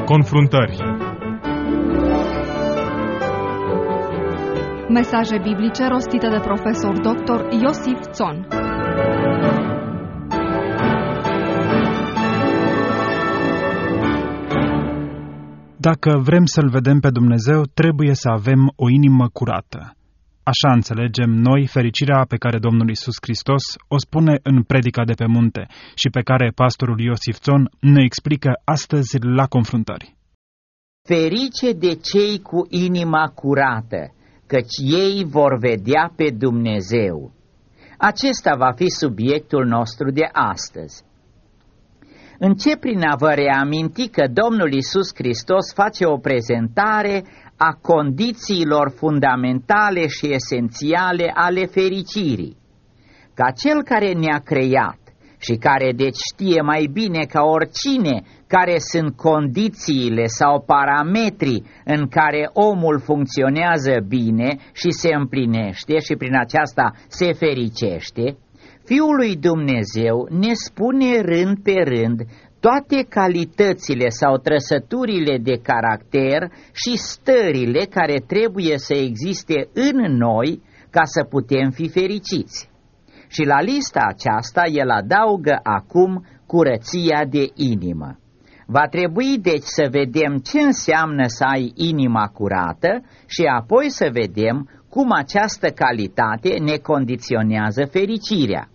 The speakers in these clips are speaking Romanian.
Confruntări. Mesaje biblice rostite de profesor dr. Iosif Țon. Dacă vrem să-L vedem pe Dumnezeu, trebuie să avem o inimă curată. Așa înțelegem noi fericirea pe care Domnul Iisus Hristos o spune în Predica de pe munte și pe care pastorul Iosif Țon ne explică astăzi la Confruntări. Ferice de cei cu inima curată, căci ei vor vedea pe Dumnezeu. Acesta va fi subiectul nostru de astăzi. Încep prin a vă reaminti că Domnul Iisus Hristos face o prezentare a condițiilor fundamentale și esențiale ale fericirii. Ca Cel care ne-a creat și care deci știe mai bine ca oricine care sunt condițiile sau parametrii în care omul funcționează bine și se împlinește și prin aceasta se fericește, Fiul lui Dumnezeu ne spune rând pe rând toate calitățile sau trăsăturile de caracter și stările care trebuie să existe în noi ca să putem fi fericiți. Și la lista aceasta el adaugă acum curăția de inimă. Va trebui deci să vedem ce înseamnă să ai inima curată și apoi să vedem cum această calitate ne condiționează fericirea.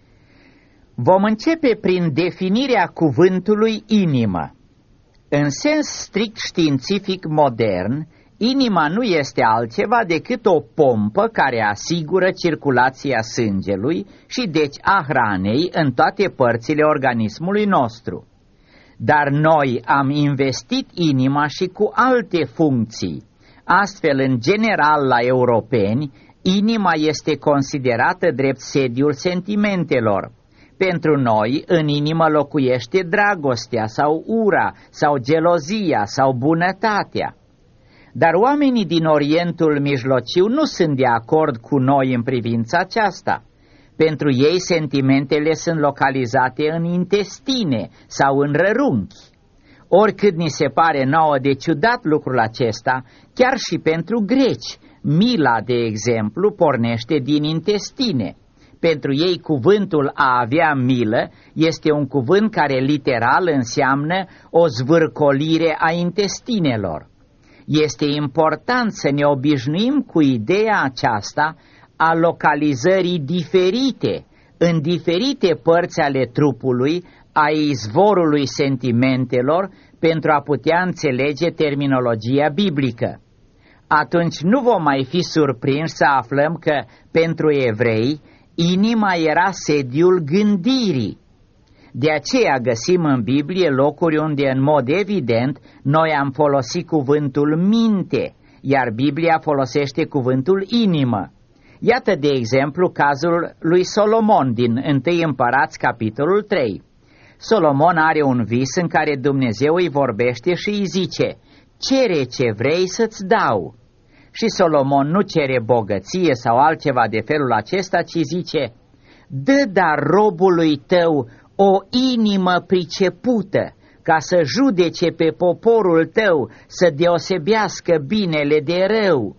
Vom începe prin definirea cuvântului inimă. În sens strict științific modern, inima nu este altceva decât o pompă care asigură circulația sângelui și deci a hranei în toate părțile organismului nostru. Dar noi am investit inima și cu alte funcții. Astfel, în general, la europeni, inima este considerată drept sediul sentimentelor. Pentru noi, în inimă locuiește dragostea sau ura sau gelozia sau bunătatea. Dar oamenii din Orientul Mijlociu nu sunt de acord cu noi în privința aceasta. Pentru ei, sentimentele sunt localizate în intestine sau în rărunchi. Oricât ni se pare nouă de ciudat lucrul acesta, chiar și pentru greci, mila, de exemplu, pornește din intestine. Pentru ei, cuvântul a avea milă este un cuvânt care literal înseamnă o zvârcolire a intestinelor. Este important să ne obișnuim cu ideea aceasta a localizării diferite, în diferite părți ale trupului, a izvorului sentimentelor, pentru a putea înțelege terminologia biblică. Atunci nu vom mai fi surprinși să aflăm că, pentru evrei, inima era sediul gândirii. De aceea găsim în Biblie locuri unde, în mod evident, noi am folosit cuvântul minte, iar Biblia folosește cuvântul inimă. Iată, de exemplu, cazul lui Solomon din 1 Împărați, capitolul 3. Solomon are un vis în care Dumnezeu îi vorbește și îi zice: cere ce vrei să-ți dau. Și Solomon nu cere bogăție sau altceva de felul acesta, ci zice: dă dar robului tău o inimă pricepută, ca să judece pe poporul tău, să deosebească binele de rău.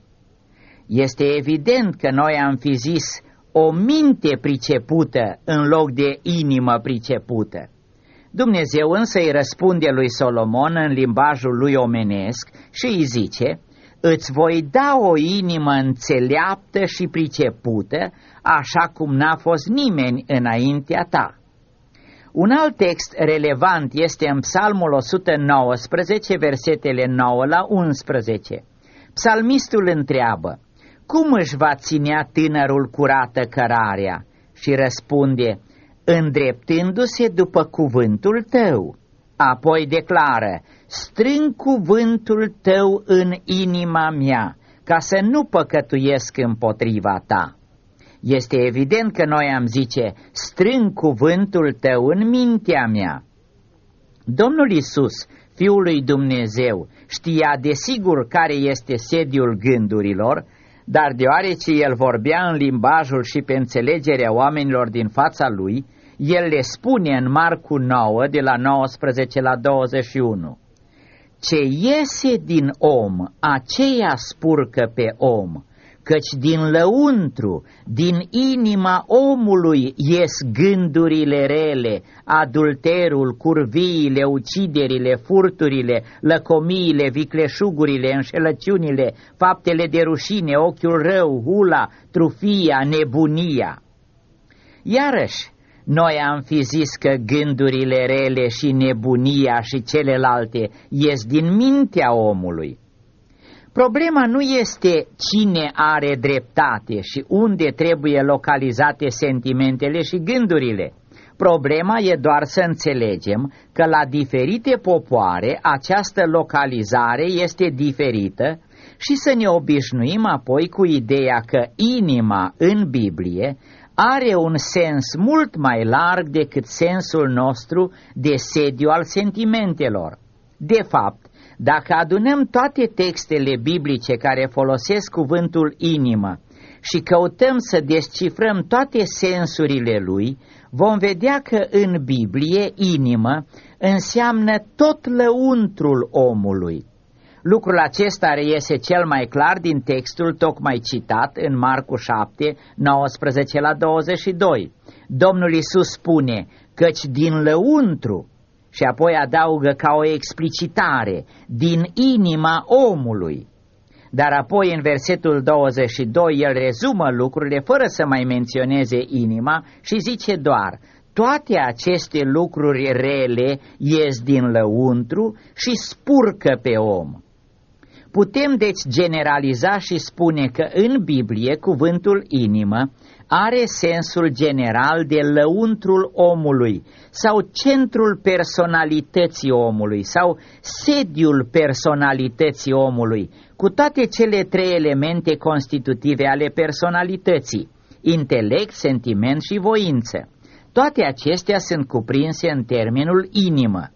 Este evident că noi am fi zis o minte pricepută în loc de inimă pricepută. Dumnezeu însă îi răspunde lui Solomon în limbajul lui omenesc și îi zice: îți voi da o inimă înțeleaptă și pricepută, așa cum n-a fost nimeni înaintea ta. Un alt text relevant este în Psalmul 119, versetele 9 la 11. Psalmistul întreabă: cum își va ținea tânărul curată cărarea? Și răspunde: îndreptându-se după cuvântul tău. Apoi declară: strâng cuvântul tău în inima mea, ca să nu păcătuiesc împotriva ta. Este evident că noi am zice: strâng cuvântul tău în mintea mea. Domnul Iisus, Fiul lui Dumnezeu, știa desigur care este sediul gândurilor, dar deoarece el vorbea în limbajul și pe înțelegerea oamenilor din fața lui, el le spune în Marcu 9, de la 19 la 21: Ce iese din om, aceea spurcă pe om, căci din lăuntru, din inima omului ies gândurile rele, adulterul, curviile, uciderile, furturile, lăcomiile, vicleșugurile, înșelăciunile, faptele de rușine, ochiul rău, hula, trufia, nebunia. Iarăși, noi am fi zis că gândurile rele și nebunia și celelalte ies din mintea omului. Problema nu este cine are dreptate și unde trebuie localizate sentimentele și gândurile. Problema e doar să înțelegem că la diferite popoare această localizare este diferită și să ne obișnuim apoi cu ideea că inima în Biblie are un sens mult mai larg decât sensul nostru de sediu al sentimentelor. De fapt, dacă adunăm toate textele biblice care folosesc cuvântul inimă și căutăm să descifrăm toate sensurile lui, vom vedea că în Biblie inimă înseamnă tot lăuntrul omului. Lucrul acesta reiese cel mai clar din textul tocmai citat în Marcu 7, 19-22. Domnul Iisus spune, căci din lăuntru, și apoi adaugă ca o explicitare, din inima omului. Dar apoi în versetul 22 el rezumă lucrurile fără să mai menționeze inima și zice doar, toate aceste lucruri rele ies din lăuntru și spurcă pe om. Putem deci generaliza și spune că în Biblie cuvântul inimă are sensul general de lăuntrul omului sau centrul personalității omului sau sediul personalității omului, cu toate cele trei elemente constitutive ale personalității, intelect, sentiment și voință. Toate acestea sunt cuprinse în termenul inimă.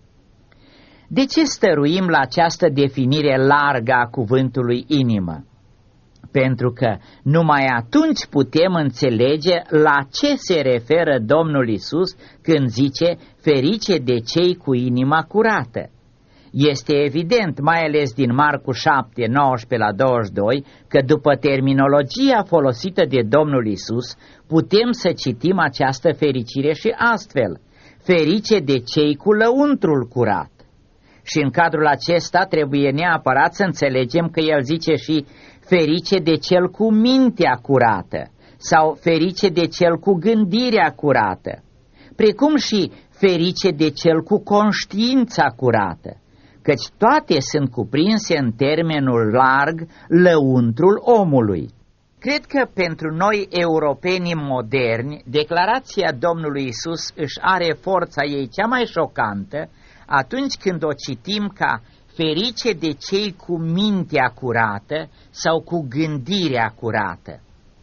De ce stăruim la această definire largă a cuvântului inimă? Pentru că numai atunci putem înțelege la ce se referă Domnul Iisus când zice ferice de cei cu inima curată. Este evident, mai ales din Marcu 7, 19-22, că după terminologia folosită de Domnul Iisus, putem să citim această fericire și astfel, ferice de cei cu lăuntrul curat. Și în cadrul acesta trebuie neapărat să înțelegem că el zice și ferice de cel cu mintea curată sau ferice de cel cu gândirea curată, precum și ferice de cel cu conștiința curată, căci toate sunt cuprinse în termenul larg lăuntrul omului. Cred că pentru noi europenii moderni, declarația Domnului Iisus își are forța ei cea mai șocantă atunci când o citim ca ferice de cei cu mintea curată sau cu gândirea curată.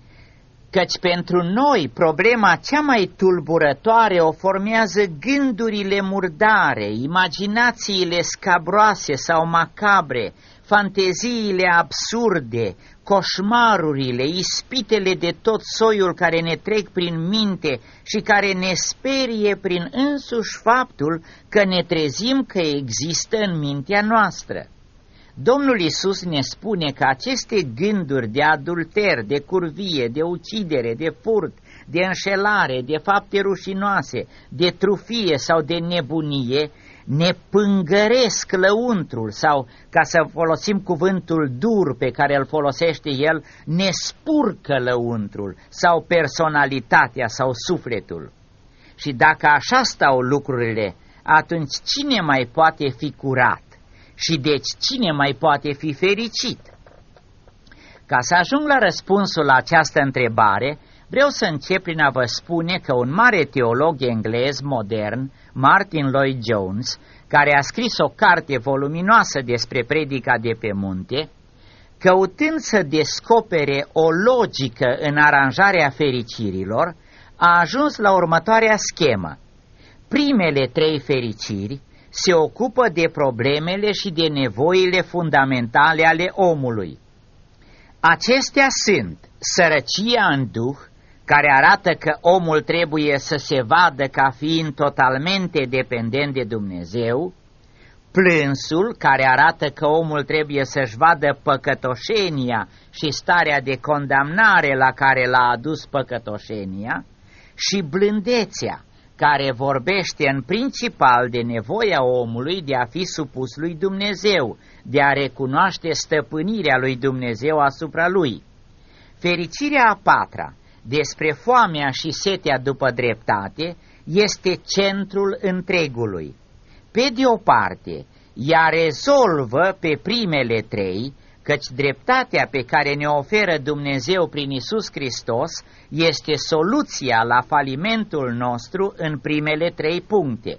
Căci pentru noi problema cea mai tulburătoare o formează gândurile murdare, imaginațiile scabroase sau macabre, fanteziile absurde, coșmarurile, ispitele de tot soiul care ne trec prin minte și care ne sperie prin însuși faptul că ne trezim că există în mintea noastră. Domnul Iisus ne spune că aceste gânduri de adulter, de curvie, de ucidere, de furt, de înșelare, de fapte rușinoase, de trufie sau de nebunie, ne pângăresc lăuntrul sau, ca să folosim cuvântul dur pe care îl folosește el, ne spurcă lăuntrul sau personalitatea sau sufletul. Și dacă așa stau lucrurile, atunci cine mai poate fi curat? Și deci cine mai poate fi fericit? Ca să ajung la răspunsul la această întrebare, vreau să încep prin a vă spune că un mare teolog englez modern, Martin Lloyd-Jones, care a scris o carte voluminoasă despre predica de pe munte, căutând să descopere o logică în aranjarea fericirilor, a ajuns la următoarea schemă. Primele 3 fericiri se ocupă de problemele și de nevoile fundamentale ale omului. Acestea sunt sărăcia în duh, care arată că omul trebuie să se vadă ca fiind totalmente dependent de Dumnezeu, plânsul, care arată că omul trebuie să-și vadă păcătoșenia și starea de condamnare la care l-a adus păcătoșenia, și blândețea, care vorbește în principal de nevoia omului de a fi supus lui Dumnezeu, de a recunoaște stăpânirea lui Dumnezeu asupra lui. Fericirea a patra, despre foamea și setea după dreptate, este centrul întregului. Pe de o parte, ea rezolvă pe primele trei, căci dreptatea pe care ne oferă Dumnezeu prin Iisus Hristos este soluția la falimentul nostru în primele trei puncte.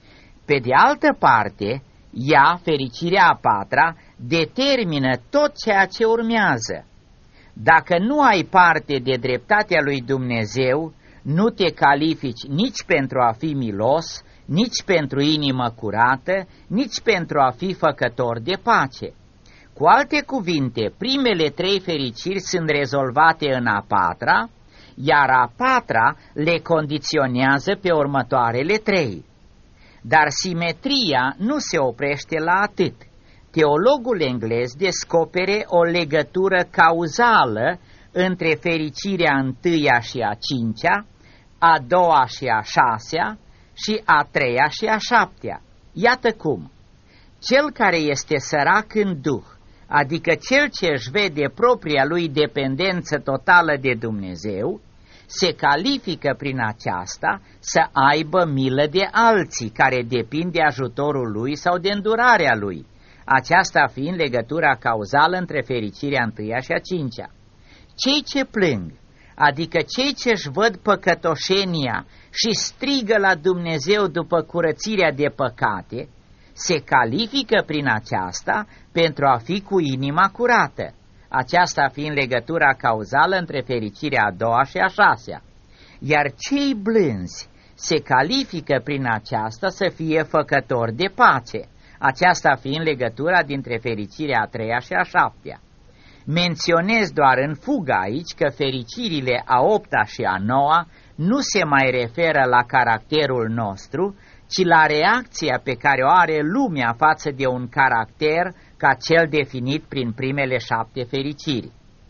Pe de altă parte, ea, fericirea a patra, determină tot ceea ce urmează. Dacă nu ai parte de dreptatea lui Dumnezeu, nu te califici nici pentru a fi milos, nici pentru inimă curată, nici pentru a fi făcător de pace. Cu alte cuvinte, primele trei fericiri sunt rezolvate în a patra, iar a patra le condiționează pe următoarele trei. Dar simetria nu se oprește la atât. Teologul englez descopere o legătură cauzală între fericirea întâia și a cincea, a doua și a șasea și a treia și a șaptea. Iată cum. Cel care este sărac în duh, adică cel ce își vede propria lui dependență totală de Dumnezeu, se califică prin aceasta să aibă milă de alții care depind de ajutorul lui sau de îndurarea lui, aceasta fiind legătura cauzală între fericirea întâia și a cincea. Cei ce plâng, adică cei ce își văd păcătoșenia și strigă la Dumnezeu după curățirea de păcate, se califică prin aceasta pentru a fi cu inima curată, aceasta fiind legătura cauzală între fericirea a doua și a șasea. Iar cei blânzi se califică prin aceasta să fie făcători de pace, aceasta fiind legătura dintre fericirea a treia și a șaptea. Menționez doar în fugă aici că fericirile a opta și a noua nu se mai referă la caracterul nostru, ci la reacția pe care o are lumea față de un caracter ca cel definit prin primele 7 fericiri.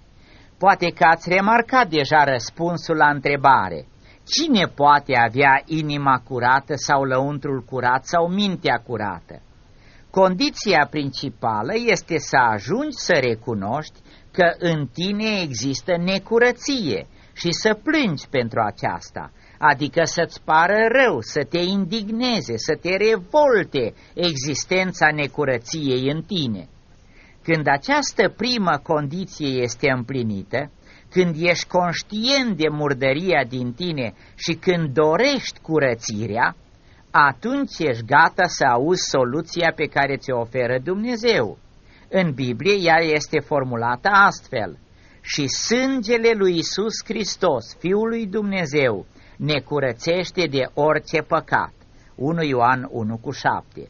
Poate că ați remarcat deja răspunsul la întrebare: cine poate avea inima curată sau lăuntrul curat sau mintea curată? Condiția principală este să ajungi să recunoști că în tine există necurăție și să plângi pentru aceasta, adică să-ți pară rău, să te indigneze, să te revolte existența necurăției în tine. Când această primă condiție este împlinită, când ești conștient de murdăria din tine și când dorești curățirea, atunci ești gata să auzi soluția pe care ți-o oferă Dumnezeu. În Biblie ea este formulată astfel: și sângele lui Iisus Hristos, Fiul lui Dumnezeu, ne curățește de orice păcat. 1 Ioan 1,7.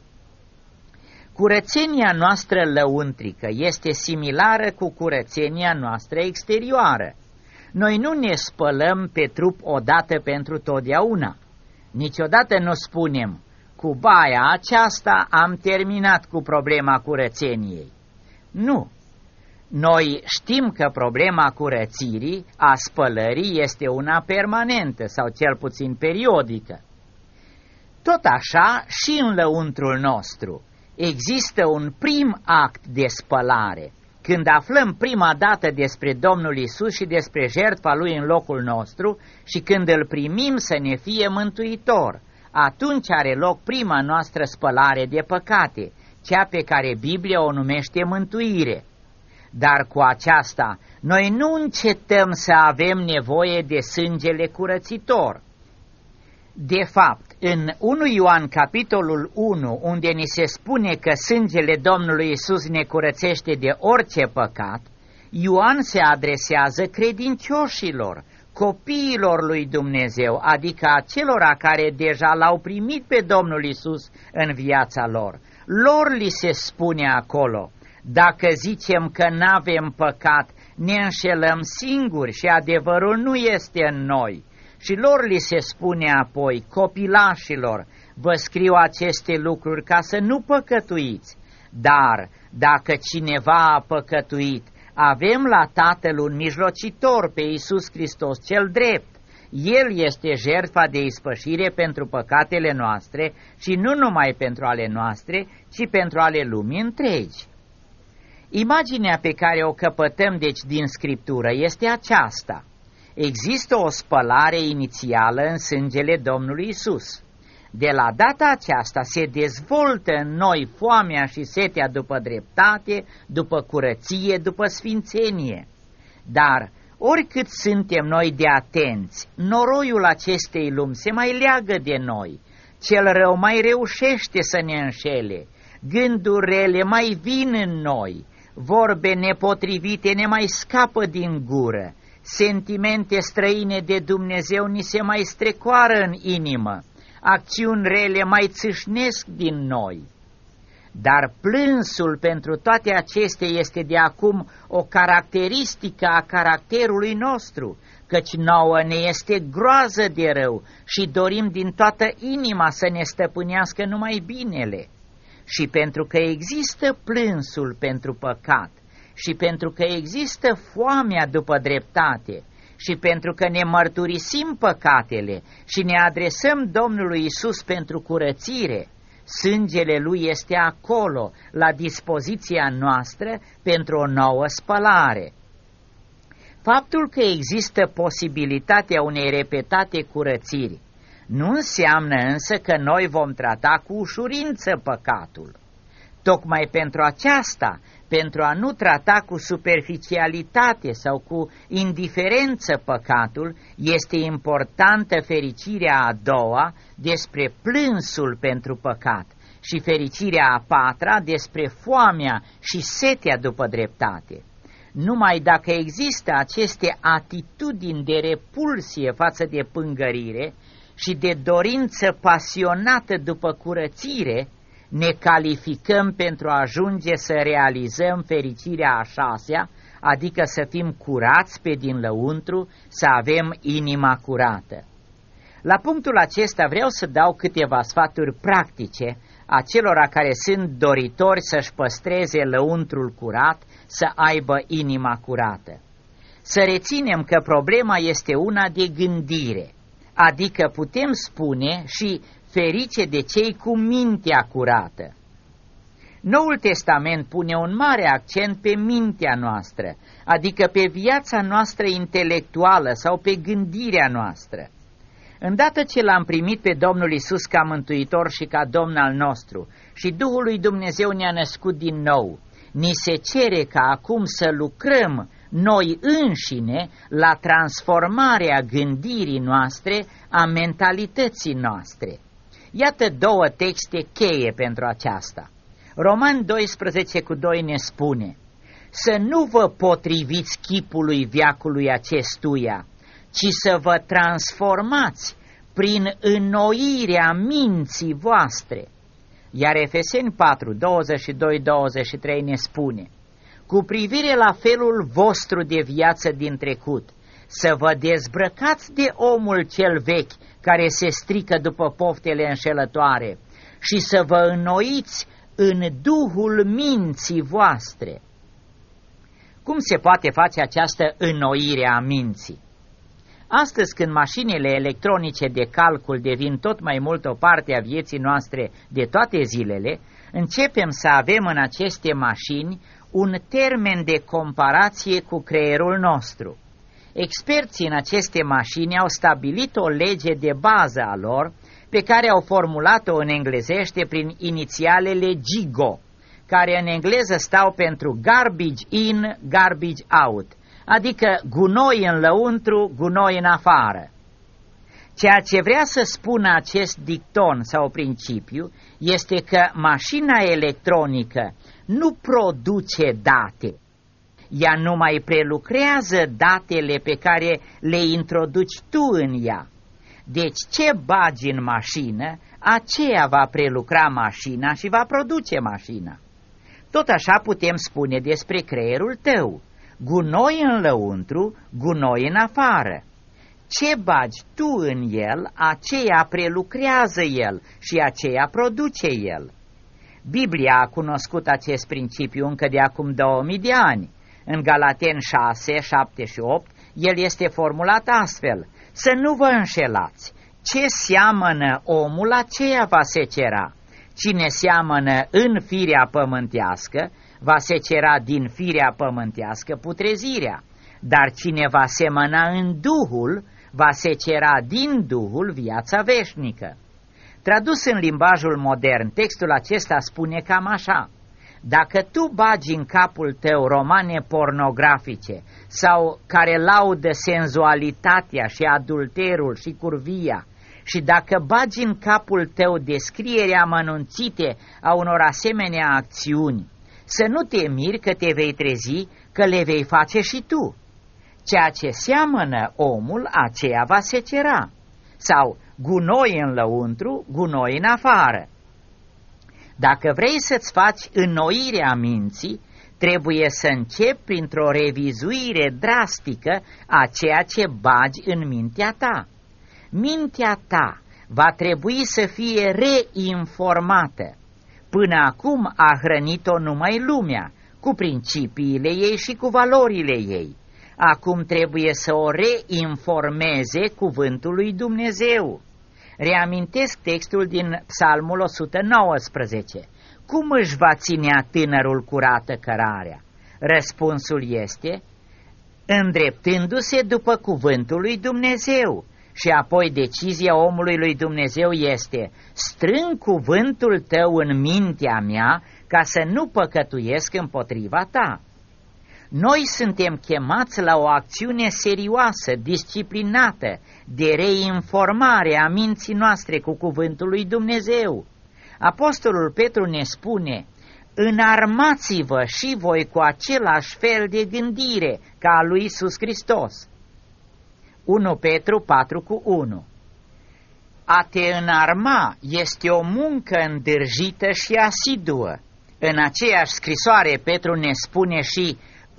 Curățenia noastră lăuntrică este similară cu curățenia noastră exterioară. Noi nu ne spălăm pe trup odată pentru totdeauna. Niciodată nu spunem: cu baia aceasta am terminat cu problema curățeniei. Nu. Noi știm că problema curățirii, a spălării, este una permanentă sau cel puțin periodică. Tot așa și în lăuntrul nostru există un prim act de spălare. Când aflăm prima dată despre Domnul Iisus și despre jertfa Lui în locul nostru și când îl primim să ne fie mântuitor, atunci are loc prima noastră spălare de păcate, cea pe care Biblia o numește mântuire. Dar cu aceasta, noi nu încetăm să avem nevoie de sângele curățitor. De fapt, în 1 Ioan capitolul 1, unde ni se spune că sângele Domnului Iisus ne curățește de orice păcat, Ioan se adresează credincioșilor, copiilor lui Dumnezeu, adică acelora care deja l-au primit pe Domnul Iisus în viața lor. Lor li se spune acolo: dacă zicem că n-avem păcat, ne înșelăm singuri și adevărul nu este în noi. Și lor li se spune apoi, copilașilor: Vă scriu aceste lucruri ca să nu păcătuiți, dar dacă cineva a păcătuit, avem la Tatăl un mijlocitor, pe Iisus Hristos cel drept. El este jertfa de ispășire pentru păcatele noastre și nu numai pentru ale noastre, ci pentru ale lumii întregi. Imaginea pe care o căpătăm deci din Scriptură este aceasta. Există o spălare inițială în sângele Domnului Iisus. De la data aceasta se dezvoltă în noi foamea și setea după dreptate, după curăție, după sfințenie. Dar oricât suntem noi de atenți, noroiul acestei lumi se mai leagă de noi, cel rău mai reușește să ne înșele, gânduri rele mai vin în noi, vorbe nepotrivite ne mai scapă din gură, sentimente străine de Dumnezeu ni se mai strecoară în inimă, acțiuni rele mai țâșnesc din noi. Dar plânsul pentru toate acestea este de acum o caracteristică a caracterului nostru, căci nouă ne este groază de rău și dorim din toată inima să ne stăpânească numai binele. Și pentru că există plânsul pentru păcat, și pentru că există foamea după dreptate, și pentru că ne mărturisim păcatele și ne adresăm Domnului Iisus pentru curățire, sângele Lui este acolo, la dispoziția noastră, pentru o nouă spălare. Faptul că există posibilitatea unei repetate curățiri nu înseamnă însă că noi vom trata cu ușurință păcatul. Tocmai pentru aceasta, pentru a nu trata cu superficialitate sau cu indiferență păcatul, este importantă fericirea a doua despre plânsul pentru păcat și fericirea a patra despre foamea și setea după dreptate. Numai dacă există aceste atitudini de repulsie față de pângărire și de dorință pasionată după curățire, ne calificăm pentru a ajunge să realizăm fericirea a șasea, adică să fim curați pe din lăuntru, să avem inima curată. La punctul acesta vreau să dau câteva sfaturi practice acelora care sunt doritori să-și păstreze lăuntrul curat, să aibă inima curată. Să reținem că problema este una de gândire, adică putem spune și ferice de cei cu mintea curată. Noul Testament pune un mare accent pe mintea noastră, adică pe viața noastră intelectuală sau pe gândirea noastră. Îndată ce l-am primit pe Domnul Iisus ca mântuitor și ca Domn al nostru și Duhul lui Dumnezeu ne-a născut din nou, ni se cere ca acum să lucrăm noi înșine la transformarea gândirii noastre, a mentalității noastre. Iată două texte cheie pentru aceasta. Roman 12:2 ne spune: să nu vă potriviți chipului veacului acestuia, ci să vă transformați prin înnoirea minții voastre. Iar Efeseni 4:22-23 ne spune: cu privire la felul vostru de viață din trecut, să vă dezbrăcați de omul cel vechi care se strică după poftele înșelătoare și să vă înnoiți în Duhul minții voastre. Cum se poate face această înnoire a minții? Astăzi, când mașinile electronice de calcul devin tot mai mult o parte a vieții noastre de toate zilele, începem să avem în aceste mașini un termen de comparație cu creierul nostru. Experții în aceste mașini au stabilit o lege de bază a lor, pe care au formulat-o în englezește prin inițialele GIGO, care în engleză stau pentru garbage in, garbage out, adică gunoi în lăuntru, gunoi în afară. Ceea ce vrea să spună acest dicton sau principiu este că mașina electronică nu produce date. Ea numai prelucrează datele pe care le introduci tu în ea. Deci ce bagi în mașină, aceea va prelucra mașina și va produce mașina. Tot așa putem spune despre creierul tău: gunoi în lăuntru, gunoi în afară. Ce bagi tu în el, aceea prelucrează el și aceea produce el. Biblia a cunoscut acest principiu încă de acum 2000 de ani. În Galateni 6, 7 și 8, el este formulat astfel: să nu vă înșelați, ce seamănă omul, aceea va secera. Cine seamănă în firea pământească, va secera din firea pământească putrezirea, dar cine va semăna în Duhul, va secera din Duhul viața veșnică. Tradus în limbajul modern, textul acesta spune cam așa: dacă tu bagi în capul tău romane pornografice sau care laudă senzualitatea și adulterul și curvia, și dacă bagi în capul tău descrierea amănunțite a unor asemenea acțiuni, să nu te miri că te vei trezi că le vei face și tu. Ceea ce seamănă omul, aceea va secera. Sau gunoi în lăuntru, gunoi în afară. Dacă vrei să-ți faci înnoirea minții, trebuie să începi printr-o revizuire drastică a ceea ce bagi în mintea ta. Mintea ta va trebui să fie reinformată. Până acum a hrănit-o numai lumea, cu principiile ei și cu valorile ei. Acum trebuie să o reinformeze cuvântul lui Dumnezeu. Reamintesc textul din Psalmul 119. Cum își va ținea tânărul curată cărarea? Răspunsul este: îndreptându-se după cuvântul lui Dumnezeu. Și apoi decizia omului lui Dumnezeu este: strâng cuvântul tău în mintea mea ca să nu păcătuiesc împotriva ta. Noi suntem chemați la o acțiune serioasă, disciplinată, de reinformare a minții noastre cu cuvântul lui Dumnezeu. Apostolul Petru ne spune: înarmați-vă și voi cu același fel de gândire ca a lui Iisus Hristos. 1 Petru 4:1. A te înarma este o muncă îndârjită și asiduă. În aceeași scrisoare Petru ne spune și: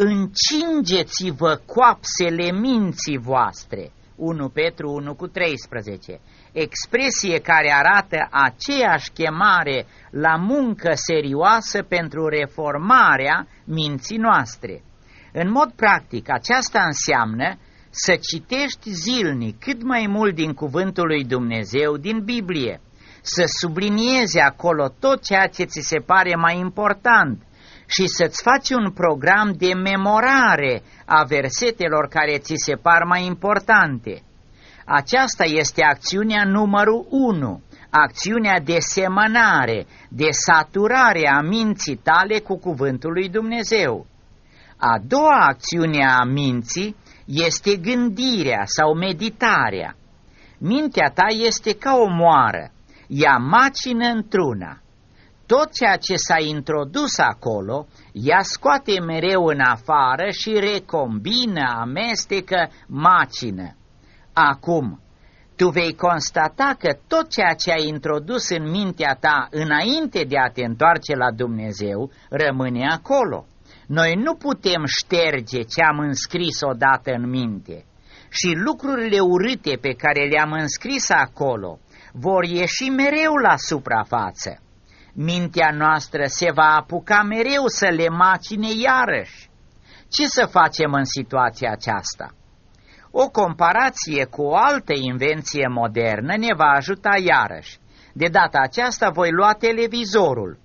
încingeți-vă coapsele minții voastre. 1 Petru 1:13. Expresie care arată aceeași chemare la muncă serioasă pentru reformarea minții noastre. În mod practic, aceasta înseamnă să citești zilnic cât mai mult din cuvântul lui Dumnezeu din Biblie, să subliniezi acolo tot ceea ce ți se pare mai important și să-ți faci un program de memorare a versetelor care ți se par mai importante. Aceasta este acțiunea numărul 1, acțiunea de semănare, de saturare a minții tale cu cuvântul lui Dumnezeu. A doua acțiune a minții este gândirea sau meditarea. Mintea ta este ca o moară, ea macină într-una. Tot ceea ce s-a introdus acolo, ea scoate mereu în afară și recombină, amestecă, macină. Acum, tu vei constata că tot ceea ce ai introdus în mintea ta înainte de a te întoarce la Dumnezeu rămâne acolo. Noi nu putem șterge ce am înscris odată în minte și lucrurile urâte pe care le-am înscris acolo vor ieși mereu la suprafață. Mintea noastră se va apuca mereu să le macine iarăși. Ce să facem în situația aceasta? O comparație cu o altă invenție modernă ne va ajuta iarăși. De data aceasta voi lua televizorul.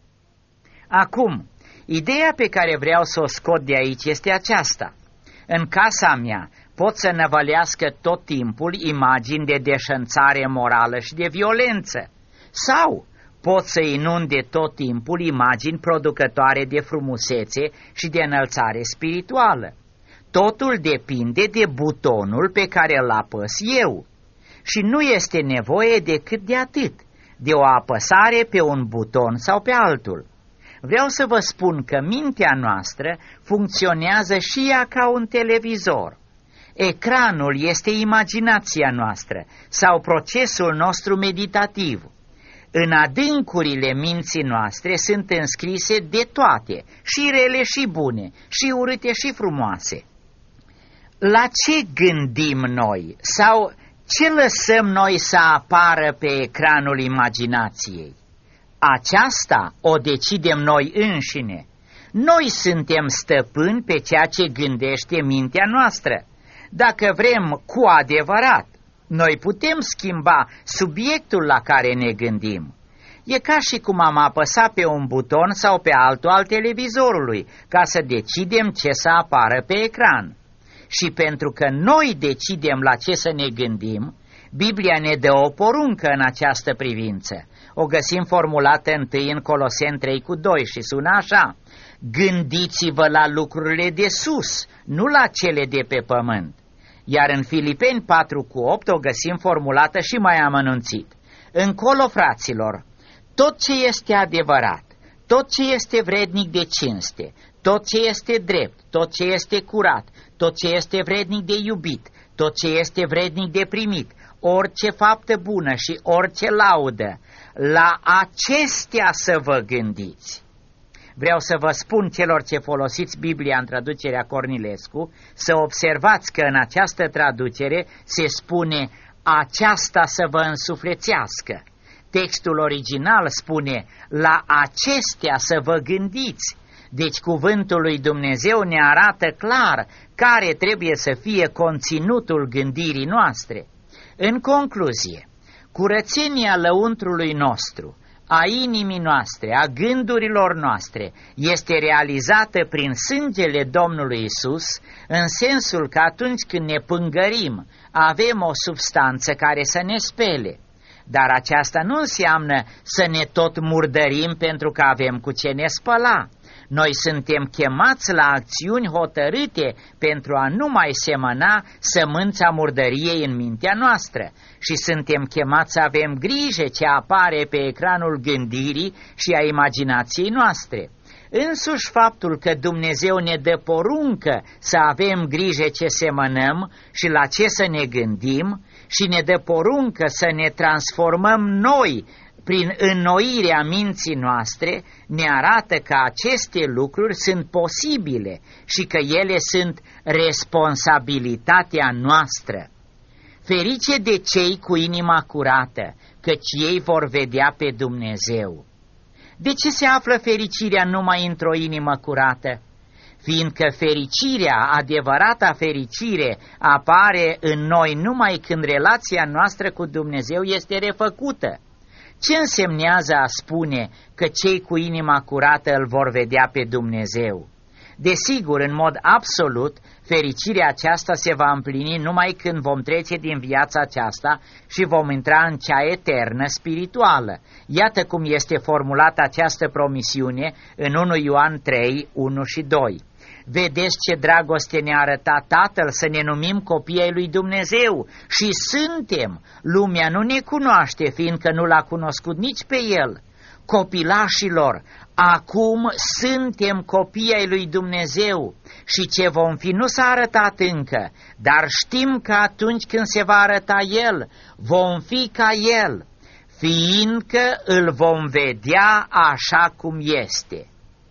Acum, ideea pe care vreau să o scot de aici este aceasta. În casa mea pot să năvălească tot timpul imagini de deșanțare morală și de violență, sau pot să inunde tot timpul imagini producătoare de frumusețe și de înălțare spirituală. Totul depinde de butonul pe care îl apăs eu. Și nu este nevoie decât de atât, de o apăsare pe un buton sau pe altul. Vreau să vă spun că mintea noastră funcționează și ea ca un televizor. Ecranul este imaginația noastră sau procesul nostru meditativ. În adâncurile minții noastre sunt înscrise de toate, și rele și bune, și urâte și frumoase. La ce gândim noi sau ce lăsăm noi să apară pe ecranul imaginației? Aceasta o decidem noi înșine. Noi suntem stăpâni pe ceea ce gândește mintea noastră. Dacă vrem cu adevărat, noi putem schimba subiectul la care ne gândim. E ca și cum am apăsat pe un buton sau pe altul al televizorului ca să decidem ce să apară pe ecran. Și pentru că noi decidem la ce să ne gândim, Biblia ne dă o poruncă în această privință. O găsim formulată întâi în Coloseni 3:2 și sună așa: gândiți-vă la lucrurile de sus, nu la cele de pe pământ. Iar în Filipeni 4:8 o găsim formulată și mai amănunțit: încolo, fraților, tot ce este adevărat, tot ce este vrednic de cinste, tot ce este drept, tot ce este curat, tot ce este vrednic de iubit, tot ce este vrednic de primit, orice faptă bună și orice laudă, la acestea să vă gândiți. Vreau să vă spun celor ce folosiți Biblia în traducerea Cornilescu să observați că în această traducere se spune aceasta să vă însuflețească. Textul original spune la acestea să vă gândiți. Deci cuvântul lui Dumnezeu ne arată clar care trebuie să fie conținutul gândirii noastre. În concluzie, curățenia lăuntrului nostru, a inimii noastre, a gândurilor noastre, este realizată prin sângele Domnului Isus, în sensul că atunci când ne pângărim, avem o substanță care să ne spele. Dar aceasta nu înseamnă să ne tot murdărim pentru că avem cu ce ne spăla. Noi suntem chemați la acțiuni hotărâte pentru a nu mai semăna sămânța murdăriei în mintea noastră și suntem chemați să avem grijă ce apare pe ecranul gândirii și a imaginației noastre. Însuși faptul că Dumnezeu ne dă poruncă să avem grijă ce semănăm și la ce să ne gândim și ne dă poruncă să ne transformăm noi prin înnoirea minții noastre, ne arată că aceste lucruri sunt posibile și că ele sunt responsabilitatea noastră. Ferice de cei cu inima curată, căci ei vor vedea pe Dumnezeu. De ce se află fericirea numai într-o inimă curată? Fiindcă fericirea, adevărata fericire, apare în noi numai când relația noastră cu Dumnezeu este refăcută. Ce însemnează a spune că cei cu inima curată îl vor vedea pe Dumnezeu? Desigur, în mod absolut, fericirea aceasta se va împlini numai când vom trece din viața aceasta și vom intra în cea eternă spirituală. Iată cum este formulată această promisiune în 1 Ioan 3, 1 și 2. Vedeți ce dragoste ne-a arătat Tatăl să ne numim copii ai lui Dumnezeu și suntem. Lumea nu ne cunoaște, fiindcă nu l-a cunoscut nici pe El. Copilașilor, acum suntem copii ai lui Dumnezeu și ce vom fi nu s-a arătat încă, dar știm că atunci când se va arăta El, vom fi ca El, fiindcă îl vom vedea așa cum este.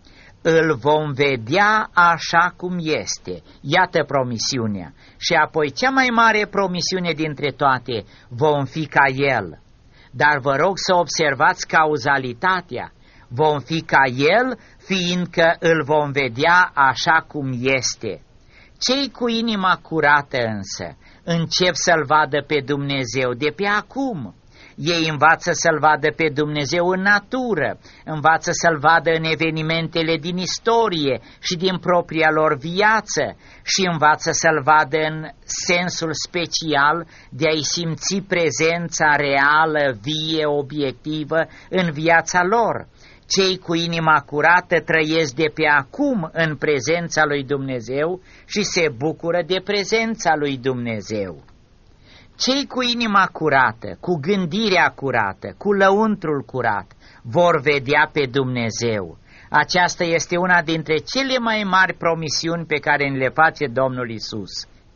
Îl vom vedea așa cum este. Iată promisiunea. Și apoi cea mai mare promisiune dintre toate, vom fi ca El. Dar vă rog să observați cauzalitatea. Vom fi ca El, fiindcă îl vom vedea așa cum este. Cei cu inima curată însă încep să-L vadă pe Dumnezeu de pe acum. Ei învață să-L vadă pe Dumnezeu în natură, învață să-L vadă în evenimentele din istorie și din propria lor viață și învață să-L vadă în sensul special de a-i simți prezența reală, vie, obiectivă în viața lor. Cei cu inima curată trăiesc de pe acum în prezența lui Dumnezeu și se bucură de prezența lui Dumnezeu. Cei cu inima curată, cu gândirea curată, cu lăuntrul curat, vor vedea pe Dumnezeu. Aceasta este una dintre cele mai mari promisiuni pe care ne le face Domnul Isus.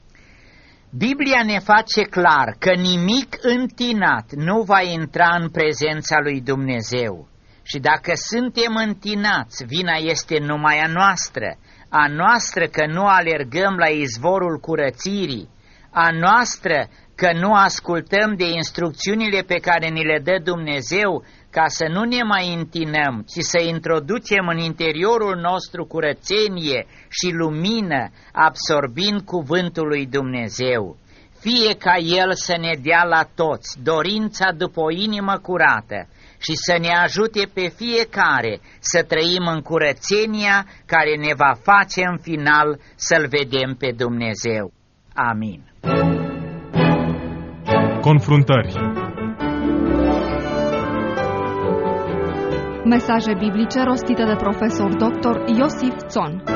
Biblia ne face clar că nimic întinat nu va intra în prezența lui Dumnezeu. Și dacă suntem întinați, vina este numai a noastră. a noastră că nu alergăm la izvorul curățirii, a noastră că nu ascultăm de instrucțiunile pe care ni le dă Dumnezeu ca să nu ne mai întinăm, ci să introducem în interiorul nostru curățenie și lumină, absorbind cuvântul lui Dumnezeu. Fie ca El să ne dea la toți dorința după o inimă curată și să ne ajute pe fiecare să trăim în curățenia care ne va face în final să-L vedem pe Dumnezeu. Amin. Confruntări. Mesaje biblice rostite de profesor dr. Iosif Țon.